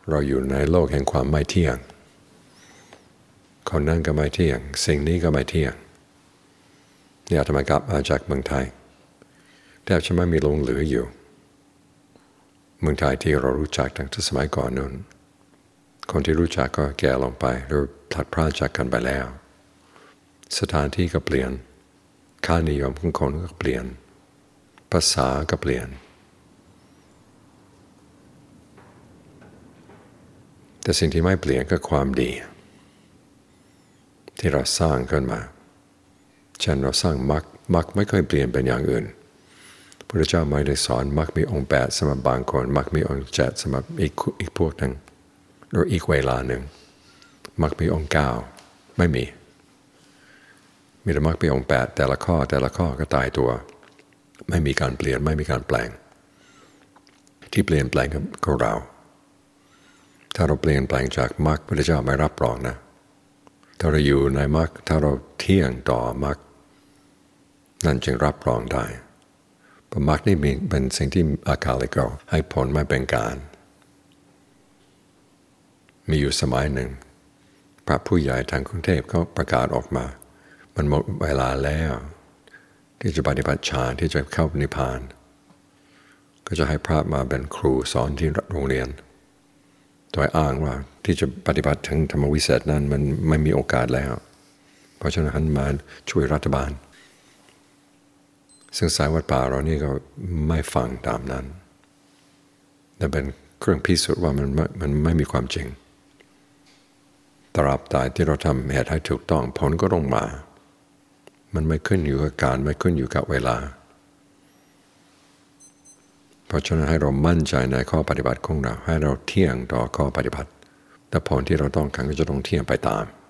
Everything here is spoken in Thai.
เราอยู่ในโลกแห่งความไม่เที่ยงคนนั้นก็ไม่เที่ยงสิ่งนี้ก็ไม่เที่ยงเนี่ยอาตมากลับมาจากเมืองไทยแทบจะไม่มีหลงเหลืออยู่เมืองไทยที่เรารู้จักตั้งแต่สมัยก่อนนู้นคนที่รู้จักก็แก่ลงไปหรือพลัดพรากจากกันไปแล้วสถานที่ก็เปลี่ยนค่านิยมของคนก็เปลี่ยนภาษาก็เปลี่ยนแต่สิ่งที่ไม่เปลี่ยนก็ความดีที่เราสร้างขึ้นมาเช่นเราสร้างมรรคไม่เคยเปลี่ยนเป็นอย่างอื่นพระเจ้าไม่ได้สอนมรรคมีองค์8สำหรับบางคนมรรคมีองค์7สำหรับอีกพวกหนึ่งหรืออีกเวลาหนึ่งมรรคมีองค์9ไม่มีแต่มรรคมีองค์8แต่ละข้อก็ตายตัวไม่มีการเปลี่ยนไม่มีการแปลงที่เปลี่ยนแปลงก็เราถ้าเราเปลี่ยนแปลงจากมรรคพระเจ้าไม่รับรองนะถ้าเราอยู่ในมรรคถ้าเราเที่ยงต่อมรรคนั่นจึงรับรองได้เพราะมรรคนี่เป็นสิ่งที่อากาลิโกให้ผลไม่เป็นการมีอยู่สมัยหนึ่งพระผู้ใหญ่ทางกรุงเทพเขาประกาศออกมามันหมดเวลาแล้วที่จะปฏิบัติฌานที่จะเข้านิพพานก็จะให้พระมาเป็นครูสอนที่โรงเรียนโดยอ้างว่าที่จะปฏิบัติทั้งธรรมวิเศษนั้นมันไม่มีโอกาสแล้วเพราะฉะนั้นมาช่วยรัฐบาลซึ่งสายวัดป่าเรานี่ก็ไม่ฟังตามนั้นแต่เป็นเครื่องพิสูจน์ว่ามันไม่มีความจริงตราบใดที่เราทำเหตุให้ถูกต้องผลก็ต้องมามันไม่ขึ้นอยู่กับการไม่ขึ้นอยู่กับเวลาเพราะฉะนั้นให้เรามั่นใจในข้อปฏิบัติของเราให้เราเที่ยงต่อข้อปฏิบัติแต่ผลที่เราต้องการก็จะต้องเที่ยงไปตาม